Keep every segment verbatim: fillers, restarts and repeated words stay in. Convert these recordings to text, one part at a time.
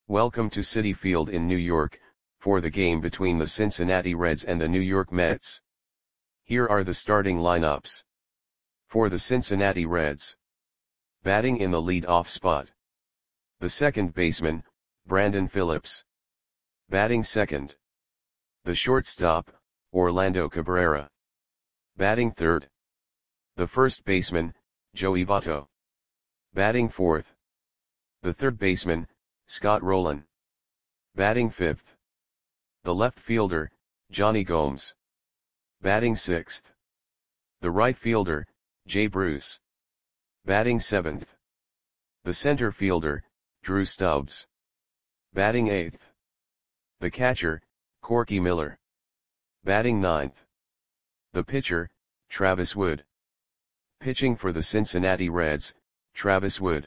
Welcome to Citi Field in New York, for the game between the Cincinnati Reds and the New York Mets. Here are the starting lineups. For the Cincinnati Reds. Batting in the lead-off spot. The second baseman, Brandon Phillips. Batting second. The shortstop, Orlando Cabrera. Batting third. The first baseman, Joey Votto. Batting fourth. The third baseman, Scott Rolen. Batting fifth. The left fielder, Jonny Gomes. Batting sixth. The right fielder, Jay Bruce. Batting seventh. The center fielder, Drew Stubbs. Batting eighth. The catcher, Corky Miller. Batting ninth. The pitcher, Travis Wood. Pitching for the Cincinnati Reds, Travis Wood.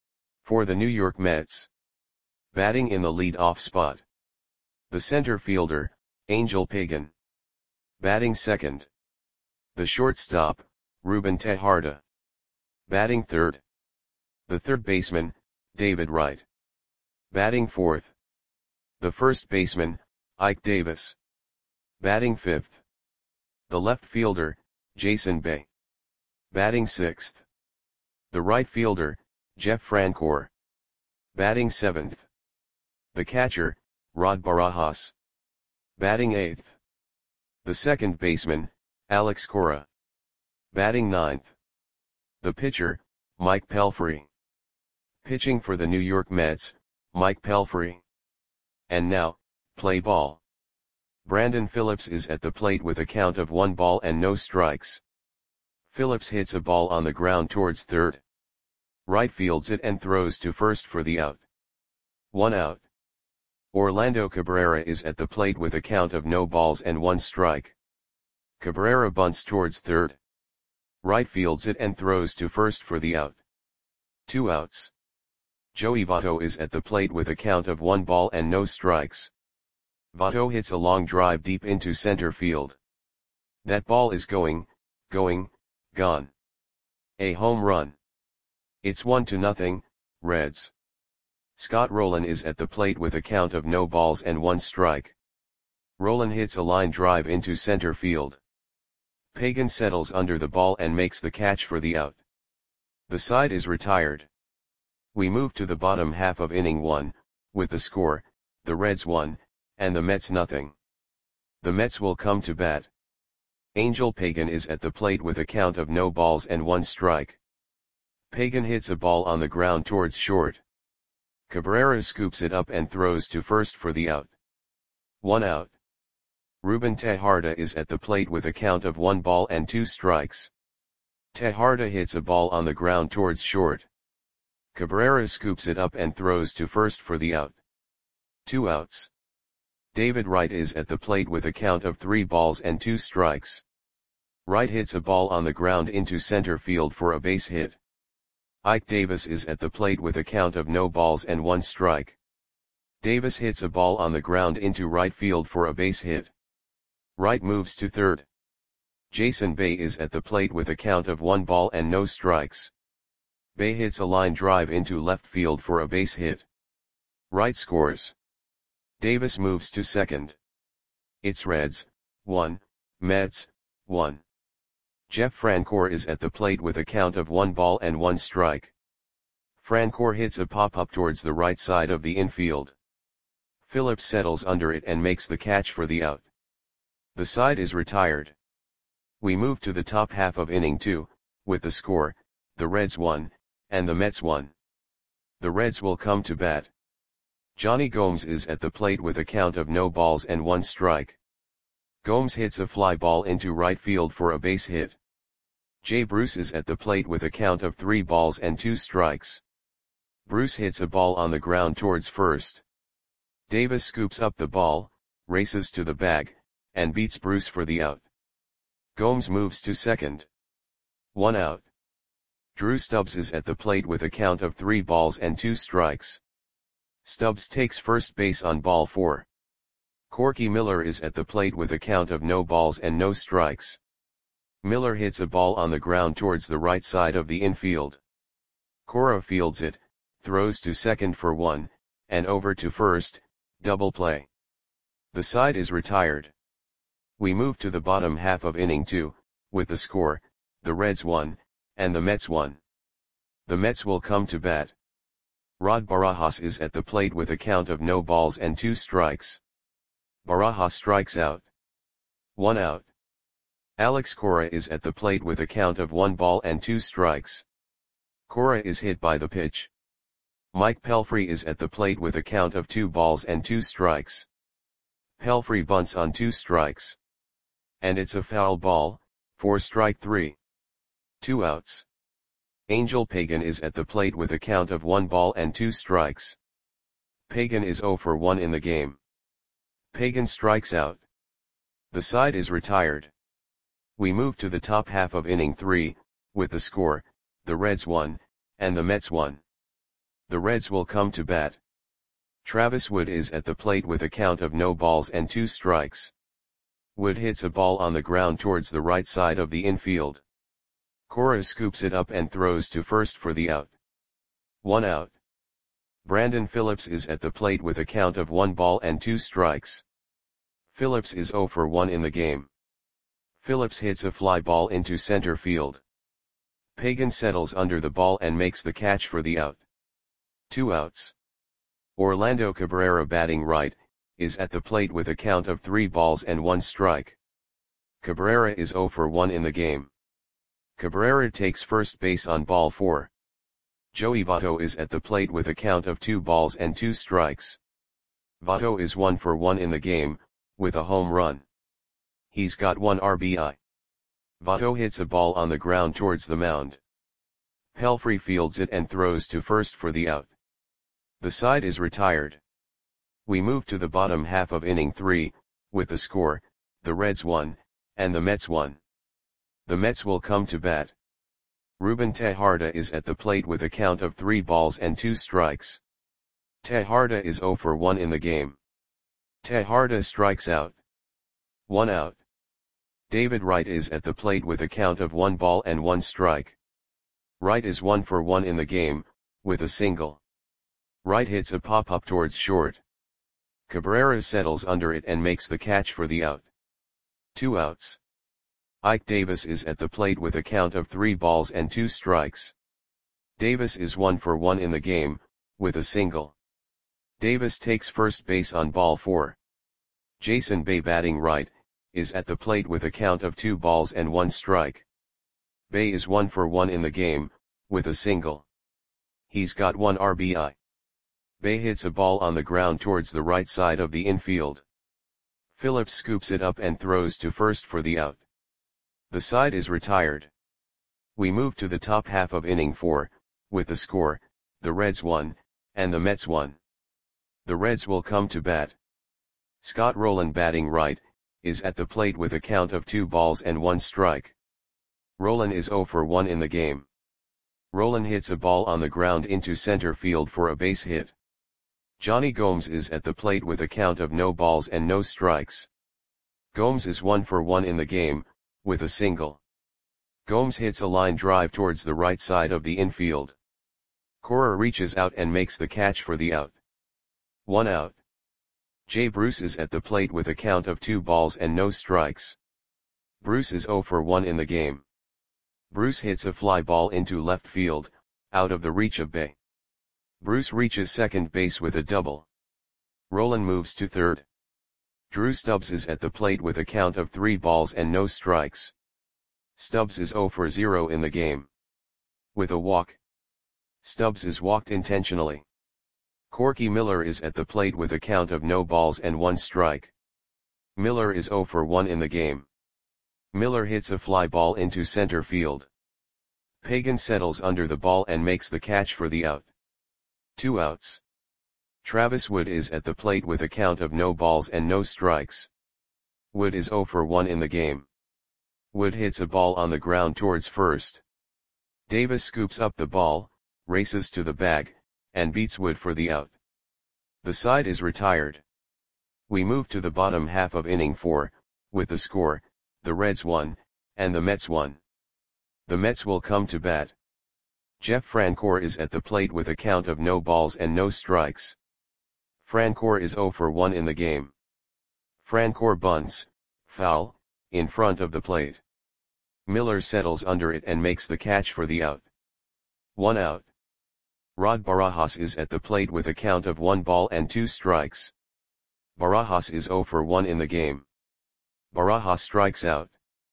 For the New York Mets. Batting in the lead-off spot. The center fielder, Angel Pagan. Batting second. The shortstop, Ruben Tejada. Batting third. The third baseman, David Wright. Batting fourth. The first baseman, Ike Davis. Batting fifth. The left fielder, Jason Bay. Batting sixth. The right fielder, Jeff Francoeur. Batting seventh. The catcher, Rod Barajas. Batting eighth. The second baseman, Alex Cora. Batting ninth. The pitcher, Mike Pelfrey. Pitching for the New York Mets, Mike Pelfrey. And now, play ball. Brandon Phillips is at the plate with a count of one ball and no strikes. Phillips hits a ball on the ground towards third. Right fields it and throws to first for the out. One out. Orlando Cabrera is at the plate with a count of no balls and one strike. Cabrera bunts towards third. Right fields it and throws to first for the out. Two outs. Joey Votto is at the plate with a count of one ball and no strikes. Votto hits a long drive deep into center field. That ball is going, going, gone. A home run. It's one to nothing, Reds. Scott Rolen is at the plate with a count of no balls and one strike. Rolen hits a line drive into center field. Pagan settles under the ball and makes the catch for the out. The side is retired. We move to the bottom half of inning one, with the score, the Reds one, and the Mets nothing. The Mets will come to bat. Angel Pagan is at the plate with a count of no balls and one strike. Pagan hits a ball on the ground towards short. Cabrera scoops it up and throws to first for the out. One out. Ruben Tejada is at the plate with a count of one ball and two strikes. Tejada hits a ball on the ground towards short. Cabrera scoops it up and throws to first for the out. Two outs. David Wright is at the plate with a count of three balls and two strikes. Wright hits a ball on the ground into center field for a base hit. Ike Davis is at the plate with a count of no balls and one strike. Davis hits a ball on the ground into right field for a base hit. Wright moves to third. Jason Bay is at the plate with a count of one ball and no strikes. Bay hits a line drive into left field for a base hit. Wright scores. Davis moves to second. It's Reds, one, Mets, one. Jeff Francoeur is at the plate with a count of one ball and one strike. Francoeur hits a pop-up towards the right side of the infield. Phillips settles under it and makes the catch for the out. The side is retired. We move to the top half of inning two, with the score, the Reds one, and the Mets one. The Reds will come to bat. Jonny Gomes is at the plate with a count of no balls and one strike. Gomes hits a fly ball into right field for a base hit. Jay Bruce is at the plate with a count of three balls and two strikes. Bruce hits a ball on the ground towards first. Davis scoops up the ball, races to the bag, and beats Bruce for the out. Gomes moves to second. One out. Drew Stubbs is at the plate with a count of three balls and two strikes. Stubbs takes first base on ball four. Corky Miller is at the plate with a count of no balls and no strikes. Miller hits a ball on the ground towards the right side of the infield. Cora fields it, throws to second for one, and over to first, double play. The side is retired. We move to the bottom half of inning two, with the score, the Reds one, and the Mets one. The Mets will come to bat. Rod Barajas is at the plate with a count of no balls and two strikes. Barajas strikes out. One out. Alex Cora is at the plate with a count of one ball and two strikes. Cora is hit by the pitch. Mike Pelfrey is at the plate with a count of two balls and two strikes. Pelfrey bunts on two strikes. And it's a foul ball, for strike three. Two outs. Angel Pagan is at the plate with a count of one ball and two strikes. Pagan is zero for one in the game. Pagan strikes out. The side is retired. We move to the top half of inning three, with the score, the Reds one, and the Mets one. The Reds will come to bat. Travis Wood is at the plate with a count of no balls and two strikes. Wood hits a ball on the ground towards the right side of the infield. Cora scoops it up and throws to first for the out. One out. Brandon Phillips is at the plate with a count of one ball and two strikes. Phillips is zero for one in the game. Phillips hits a fly ball into center field. Pagan settles under the ball and makes the catch for the out. Two outs. Orlando Cabrera, batting right, is at the plate with a count of three balls and one strike. Cabrera is zero for one in the game. Cabrera takes first base on ball four. Joey Votto is at the plate with a count of two balls and two strikes. Votto is one for one in the game, with a home run. He's got one R B I. Votto hits a ball on the ground towards the mound. Pelfrey fields it and throws to first for the out. The side is retired. We move to the bottom half of inning three, with the score, the Reds one, and the Mets one. The Mets will come to bat. Ruben Tejada is at the plate with a count of three balls and two strikes. Tejada is zero for one in the game. Tejada strikes out. One out. David Wright is at the plate with a count of one ball and one strike. Wright is one for one in the game, with a single. Wright hits a pop-up towards short. Cabrera settles under it and makes the catch for the out. Two outs. Ike Davis is at the plate with a count of three balls and two strikes. Davis is one for one in the game, with a single. Davis takes first base on ball four. Jason Bay, batting right, is at the plate with a count of two balls and one strike. Bay is one for one in the game, with a single. He's got one R B I. Bay hits a ball on the ground towards the right side of the infield. Phillips scoops it up and throws to first for the out. The side is retired. We move to the top half of inning four, with the score, the Reds one, and the Mets one. The Reds will come to bat. Scott Rowland, batting right, is at the plate with a count of two balls and one strike. Rowland is zero for one in the game. Rowland hits a ball on the ground into center field for a base hit. Johnny Gomes is at the plate with a count of no balls and no strikes. Gomes is one for one in the game, with a single. Gomes hits a line drive towards the right side of the infield. Cora reaches out and makes the catch for the out. One out. Jay Bruce is at the plate with a count of two balls and no strikes. Bruce is zero for one in the game. Bruce hits a fly ball into left field, out of the reach of Bay. Bruce reaches second base with a double. Rowland moves to third. Drew Stubbs is at the plate with a count of three balls and no strikes. Stubbs is zero for zero in the game. With a walk. Stubbs is walked intentionally. Corky Miller is at the plate with a count of no balls and one strike. Miller is zero for one in the game. Miller hits a fly ball into center field. Pagan settles under the ball and makes the catch for the out. Two outs. Travis Wood is at the plate with a count of no balls and no strikes. Wood is zero for one in the game. Wood hits a ball on the ground towards first. Davis scoops up the ball, races to the bag, and beats Wood for the out. The side is retired. We move to the bottom half of inning four, with the score, the Reds one, and the Mets one. The Mets will come to bat. Jeff Francoeur is at the plate with a count of no balls and no strikes. Francoeur is zero for one in the game. Francoeur bunts, foul, in front of the plate. Miller settles under it and makes the catch for the out. One out. Rod Barajas is at the plate with a count of one ball and two strikes. Barajas is zero for one in the game. Barajas strikes out.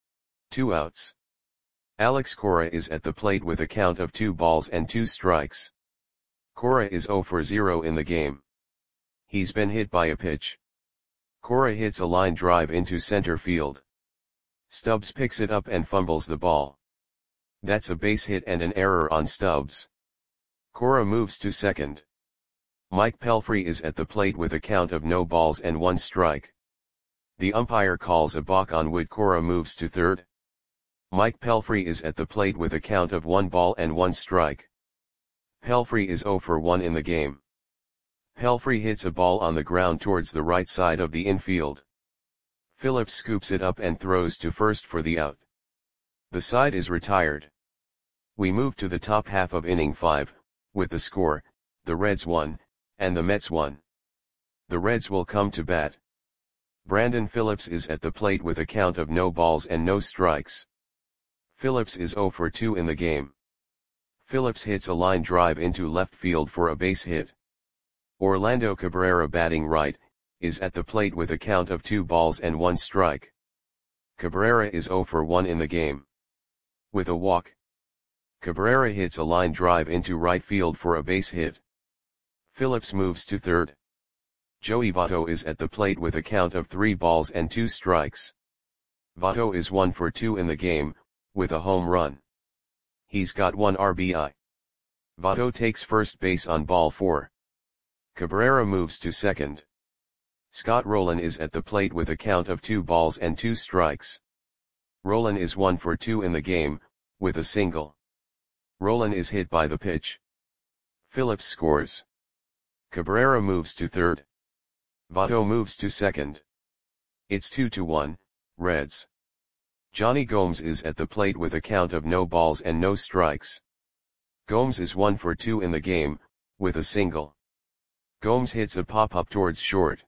Two outs. Alex Cora is at the plate with a count of two balls and two strikes. Cora is zero for zero in the game. He's been hit by a pitch. Cora hits a line drive into center field. Stubbs picks it up and fumbles the ball. That's a base hit and an error on Stubbs. Cora moves to second. Mike Pelfrey is at the plate with a count of no balls and one strike. The umpire calls a balk on Wood. Cora moves to third. Mike Pelfrey is at the plate with a count of one ball and one strike. Pelfrey is zero for one in the game. Pelfrey hits a ball on the ground towards the right side of the infield. Phillips scoops it up and throws to first for the out. The side is retired. We move to the top half of inning five, with the score, the Reds won, and the Mets won. The Reds will come to bat. Brandon Phillips is at the plate with a count of no balls and no strikes. Phillips is zero for two in the game. Phillips hits a line drive into left field for a base hit. Orlando Cabrera, batting right, is at the plate with a count of two balls and one strike. Cabrera is zero for one in the game. With a walk, Cabrera hits a line drive into right field for a base hit. Phillips moves to third. Joey Votto is at the plate with a count of three balls and two strikes. Votto is one for two in the game, with a home run. He's got one R B I. Votto takes first base on ball four. Cabrera moves to second. Scott Rowland is at the plate with a count of two balls and two strikes. Rowland is one for two in the game, with a single. Rowland is hit by the pitch. Phillips scores. Cabrera moves to third. Votto moves to second. It's two to one, Reds. Johnny Gomes is at the plate with a count of no balls and no strikes. Gomes is one for two in the game, with a single. Gomes hits a pop-up towards short.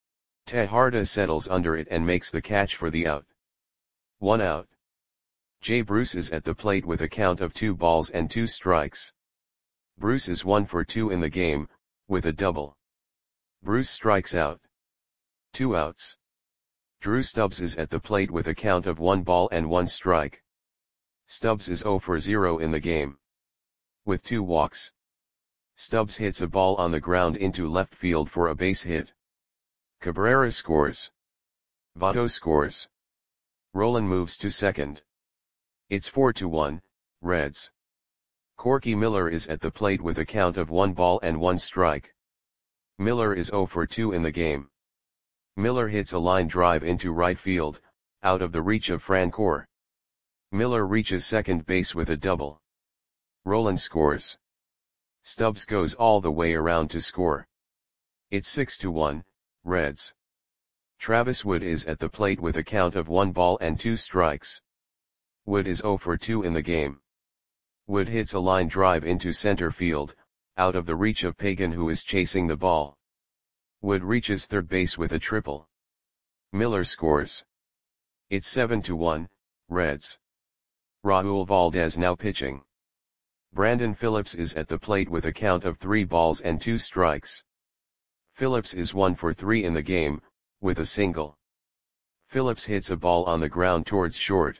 Tejada settles under it and makes the catch for the out. One out. Jay Bruce is at the plate with a count of two balls and two strikes. Bruce is one for two in the game, with a double. Bruce strikes out. Two outs. Drew Stubbs is at the plate with a count of one ball and one strike. Stubbs is zero for zero in the game. With two walks. Stubbs hits a ball on the ground into left field for a base hit. Cabrera scores. Votto scores. Rowland moves to second. It's four to one, Reds. Corky Miller is at the plate with a count of one ball and one strike. Miller is zero for two in the game. Miller hits a line drive into right field, out of the reach of Francoeur. Miller reaches second base with a double. Rowland scores. Stubbs goes all the way around to score. It's six to one, Reds. Travis Wood is at the plate with a count of one ball and two strikes. Wood is zero for two in the game. Wood hits a line drive into center field, out of the reach of Pagan, who is chasing the ball. Wood reaches third base with a triple. Miller scores. It's seven to one, Reds. Raul Valdez now pitching. Brandon Phillips is at the plate with a count of three balls and two strikes. Phillips is one for three in the game, with a single. Phillips hits a ball on the ground towards short.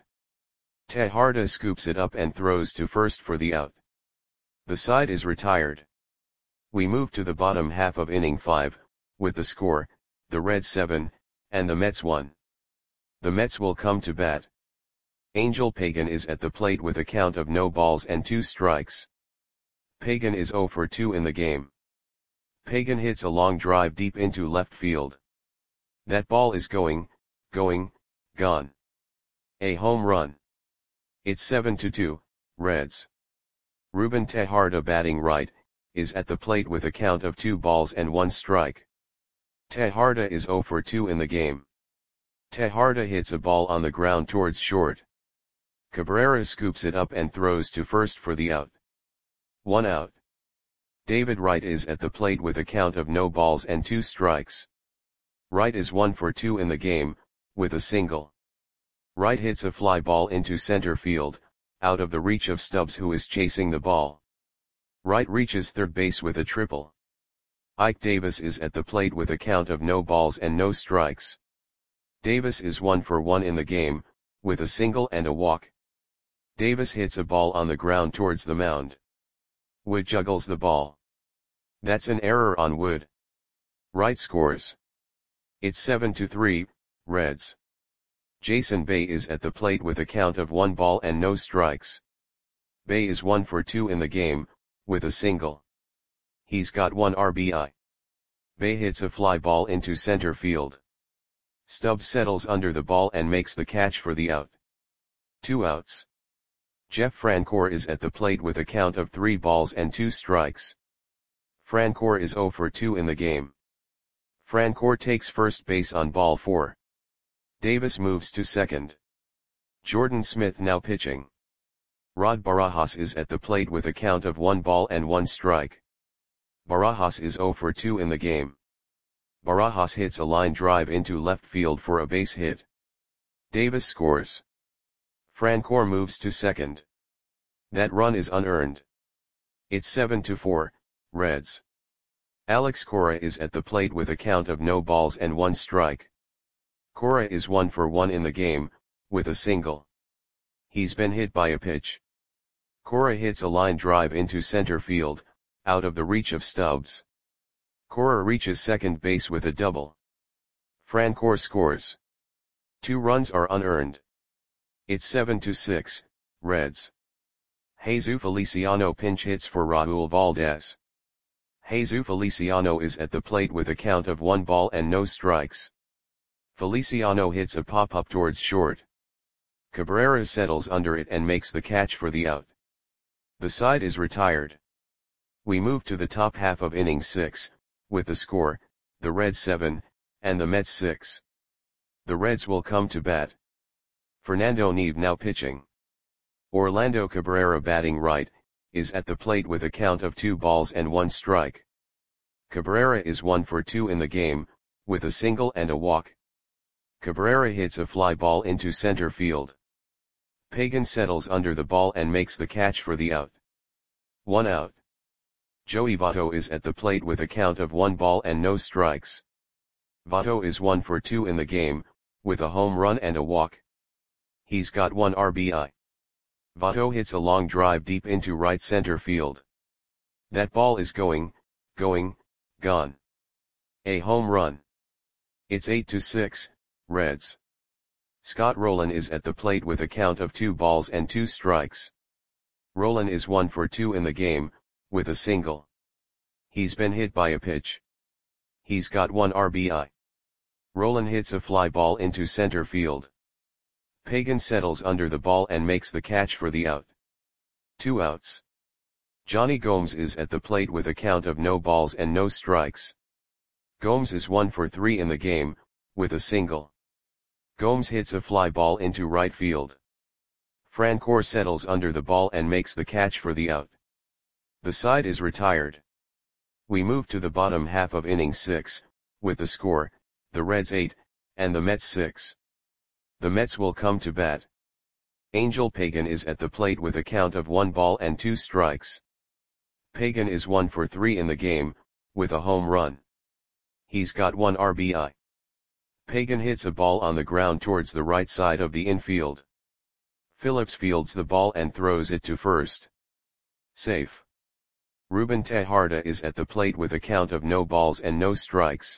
Tejada scoops it up and throws to first for the out. The side is retired. We move to the bottom half of inning five, with the score, the Reds seven, and the Mets one. The Mets will come to bat. Angel Pagan is at the plate with a count of no balls and two strikes. Pagan is zero for two in the game. Pagan hits a long drive deep into left field. That ball is going, going, gone. A home run. It's seven to two, Reds. Ruben Tejada, batting right, is at the plate with a count of two balls and one strike. Tejada is zero for two in the game. Tejada hits a ball on the ground towards short. Cabrera scoops it up and throws to first for the out. One out. David Wright is at the plate with a count of no balls and two strikes. Wright is one for two in the game, with a single. Wright hits a fly ball into center field, out of the reach of Stubbs, who is chasing the ball. Wright reaches third base with a triple. Ike Davis is at the plate with a count of no balls and no strikes. Davis is one for one in the game, with a single and a walk. Davis hits a ball on the ground towards the mound. Wood juggles the ball. That's an error on Wood. Wright scores. It's seven to three, Reds. Jason Bay is at the plate with a count of one ball and no strikes. Bay is one for two in the game, with a single. He's got one R B I. Bay hits a fly ball into center field. Stubbs settles under the ball and makes the catch for the out. Two outs. Jeff Francoeur is at the plate with a count of three balls and two strikes. Francoeur is zero for two in the game. Francoeur takes first base on ball four. Davis moves to second. Jordan Smith now pitching. Rod Barajas is at the plate with a count of one ball and one strike. Barajas is zero for two in the game. Barajas hits a line drive into left field for a base hit. Davis scores. Francoeur moves to second. That run is unearned. It's seven to four, Reds. Alex Cora is at the plate with a count of no balls and one strike. Cora is one for one in the game, with a single. He's been hit by a pitch. Cora hits a line drive into center field, out of the reach of Stubbs. Cora reaches second base with a double. Francoeur scores. Two runs are unearned. It's seven to six, Reds. Jesus Feliciano pinch hits for Raul Valdez. Jesus Feliciano is at the plate with a count of one ball and no strikes. Feliciano hits a pop-up towards short. Cabrera settles under it and makes the catch for the out. The side is retired. We move to the top half of inning six, with the score, the Reds seven, and the Mets six. The Reds will come to bat. Fernando Neve now pitching. Orlando Cabrera batting right, is at the plate with a count of two balls and one strike. Cabrera is one for two in the game, with a single and a walk. Cabrera hits a fly ball into center field. Pagan settles under the ball and makes the catch for the out. One out. Joey Votto is at the plate with a count of one ball and no strikes. Votto is one for two in the game, with a home run and a walk. He's got one R B I. Votto hits a long drive deep into right center field. That ball is going, going, gone. A home run. It's eight to six, Reds. Scott Rowland is at the plate with a count of two balls and two strikes. Rowland is one for two in the game, with a single. He's been hit by a pitch. He's got one R B I. Rowland hits a fly ball into center field. Pagan settles under the ball and makes the catch for the out. Two outs. Johnny Gomes is at the plate with a count of no balls and no strikes. Gomes is one for three in the game, with a single. Gomes hits a fly ball into right field. Francoeur settles under the ball and makes the catch for the out. The side is retired. We move to the bottom half of inning six, with the score, the Reds eight, and the Mets six. The Mets will come to bat. Angel Pagan is at the plate with a count of one ball and two strikes. Pagan is one for three in the game, with a home run. He's got one R B I. Pagan hits a ball on the ground towards the right side of the infield. Phillips fields the ball and throws it to first. Safe. Ruben Tejada is at the plate with a count of no balls and no strikes.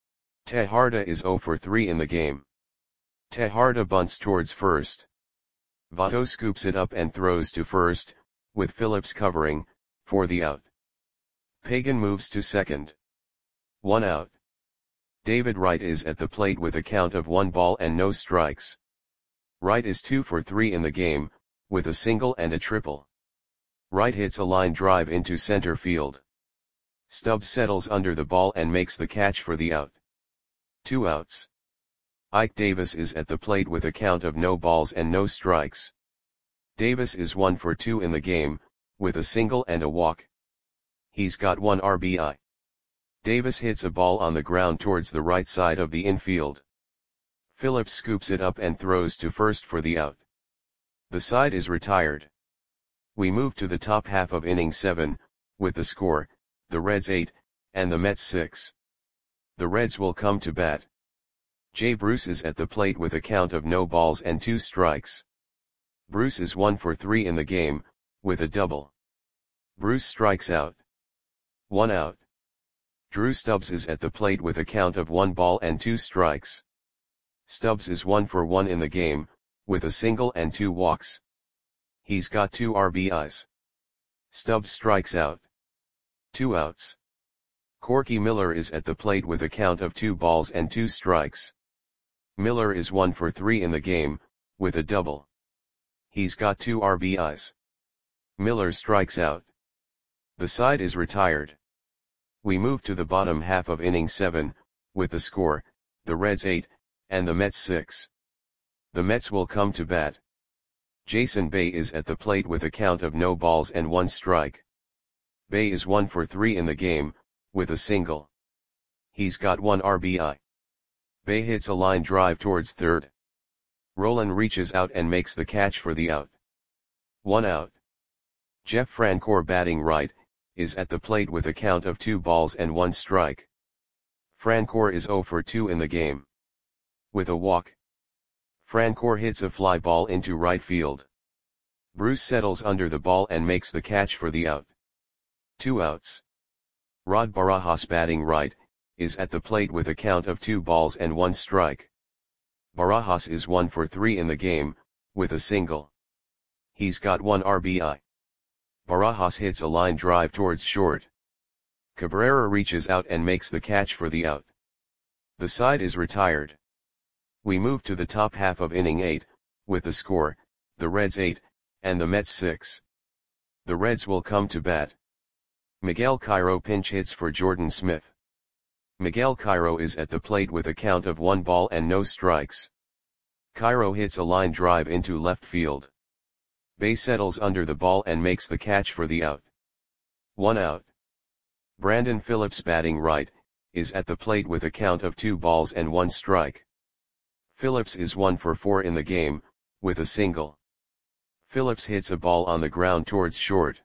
Tejada is zero for three in the game. Tejada bunts towards first. Votto scoops it up and throws to first, with Phillips covering, for the out. Pagan moves to second. One out. David Wright is at the plate with a count of one ball and no strikes. Wright is two for three in the game, with a single and a triple. Wright hits a line drive into center field. Stubbs settles under the ball and makes the catch for the out. Two outs. Ike Davis is at the plate with a count of no balls and no strikes. Davis is one for two in the game, with a single and a walk. He's got one R B I. Davis hits a ball on the ground towards the right side of the infield. Phillips scoops it up and throws to first for the out. The side is retired. We move to the top half of inning seven, with the score, the Reds eight, and the Mets six. The Reds will come to bat. Jay Bruce is at the plate with a count of no balls and two strikes. Bruce is one for three in the game, with a double. Bruce strikes out. One out. Drew Stubbs is at the plate with a count of one ball and two strikes. Stubbs is one for one in the game, with a single and two walks. He's got two R B Is. Stubbs strikes out. Two outs. Corky Miller is at the plate with a count of two balls and two strikes. Miller is one for three in the game, with a double. He's got two R B Is. Miller strikes out. The side is retired. We move to the bottom half of inning seven, with the score, the Reds eight, and the Mets six. The Mets will come to bat. Jason Bay is at the plate with a count of no balls and one strike. Bay is one for three in the game, with a single. He's got one R B I. Bay hits a line drive towards third. Rolen reaches out and makes the catch for the out. One out. Jeff Francoeur, batting right, is at the plate with a count of two balls and one strike. Francoeur is zero for two in the game. With a walk. Francoeur hits a fly ball into right field. Bruce settles under the ball and makes the catch for the out. Two outs. Rod Barajas, batting right, is at the plate with a count of two balls and one strike. Barajas is one for three in the game, with a single. He's got one R B I. Barajas hits a line drive towards short. Cabrera reaches out and makes the catch for the out. The side is retired. We move to the top half of inning eight, with the score, the Reds eight, and the Mets six. The Reds will come to bat. Miguel Cairo pinch hits for Jordan Smith. Miguel Cairo is at the plate with a count of one ball and no strikes. Cairo hits a line drive into left field. Bay settles under the ball and makes the catch for the out. One out. Brandon Phillips, batting right, is at the plate with a count of two balls and one strike. Phillips is one for four in the game, with a single. Phillips hits a ball on the ground towards short.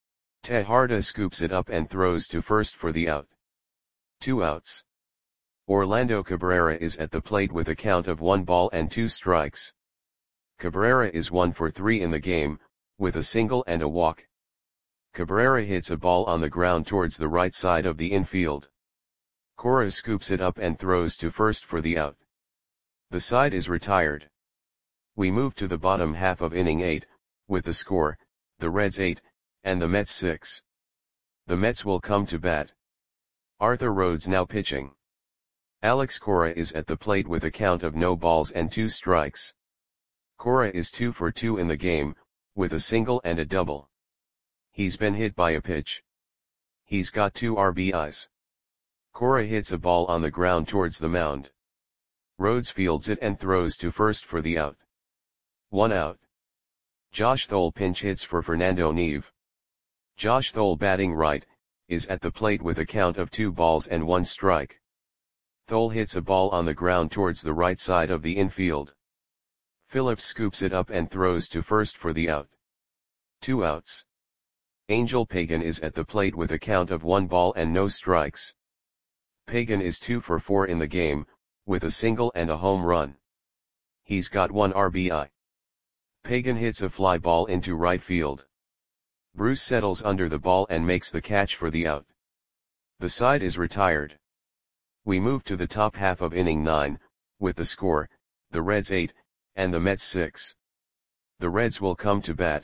Tejada scoops it up and throws to first for the out. Two outs. Orlando Cabrera is at the plate with a count of one ball and two strikes. Cabrera is one for three in the game, with a single and a walk. Cabrera hits a ball on the ground towards the right side of the infield. Cora scoops it up and throws to first for the out. The side is retired. We move to the bottom half of inning eight, with the score, the Reds eight, and the Mets six. The Mets will come to bat. Arthur Rhodes now pitching. Alex Cora is at the plate with a count of no balls and two strikes. Cora is two for two in the game, with a single and a double. He's been hit by a pitch. He's got two R B Is. Cora hits a ball on the ground towards the mound. Rhodes fields it and throws to first for the out. One out. Josh Thole pinch hits for Fernando Neve. Josh Thole, batting right, is at the plate with a count of two balls and one strike. Thole hits a ball on the ground towards the right side of the infield. Phillips scoops it up and throws to first for the out. Two outs. Angel Pagan is at the plate with a count of one ball and no strikes. Pagan is two for four in the game, with a single and a home run. He's got one R B I. Pagan hits a fly ball into right field. Bruce settles under the ball and makes the catch for the out. The side is retired. We move to the top half of inning nine, with the score, the Reds eight, and the Mets six. The Reds will come to bat.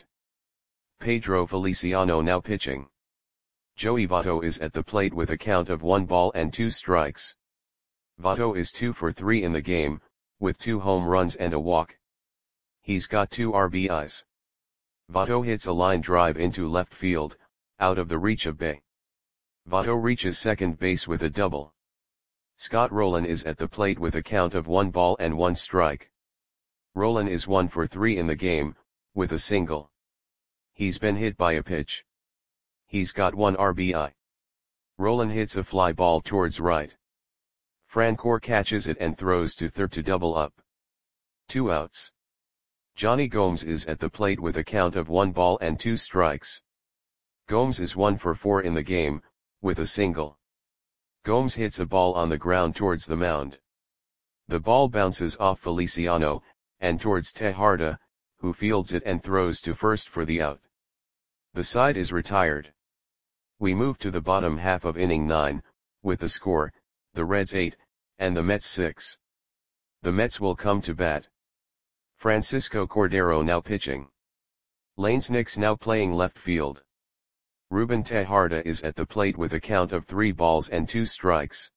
Pedro Feliciano now pitching. Joey Votto is at the plate with a count of one ball and two strikes. Votto is two for three in the game, with two home runs and a walk. He's got two R B Is. Votto hits a line drive into left field, out of the reach of Bay. Votto reaches second base with a double. Scott Rolen is at the plate with a count of one ball and one strike. Rolen is one for three in the game, with a single. He's been hit by a pitch. He's got one R B I. Roland hits a fly ball towards right. Francoeur catches it and throws to third to double up. Two outs. Johnny Gomes is at the plate with a count of one ball and two strikes. Gomes is one for four in the game, with a single. Gomes hits a ball on the ground towards the mound. The ball bounces off Feliciano, and towards Tejada, who fields it and throws to first for the out. The side is retired. We move to the bottom half of inning nine, with the score, the Reds eight, and the Mets six. The Mets will come to bat. Francisco Cordero now pitching. Lanes Nix now playing left field. Ruben Tejada is at the plate with a count of three balls and two strikes.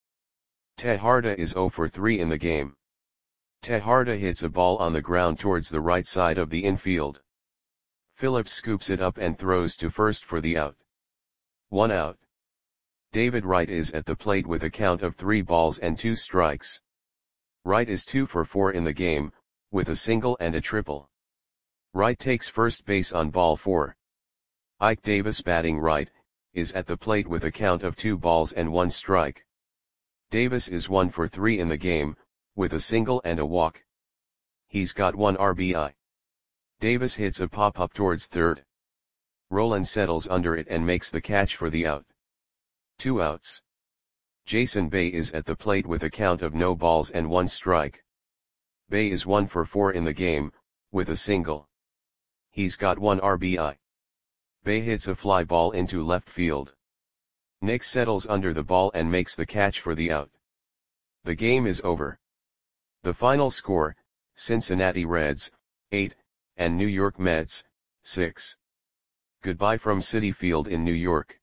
Tejada is zero for three in the game. Tejada hits a ball on the ground towards the right side of the infield. Phillips scoops it up and throws to first for the out. One out. David Wright is at the plate with a count of three balls and two strikes. Wright is two for four in the game, with a single and a triple. Wright takes first base on ball four. Ike Davis batting right, is at the plate with a count of two balls and one strike. Davis is one for three in the game, with a single and a walk. He's got one R B I. Davis hits a pop-up towards third. Roland settles under it and makes the catch for the out. Two outs. Jason Bay is at the plate with a count of no balls and one strike. Bay is one for four in the game, with a single. He's got one R B I. Bay hits a fly ball into left field. Nick settles under the ball and makes the catch for the out. The game is over. The final score, Cincinnati Reds, eight, and New York Mets, six. Goodbye from Citi Field in New York.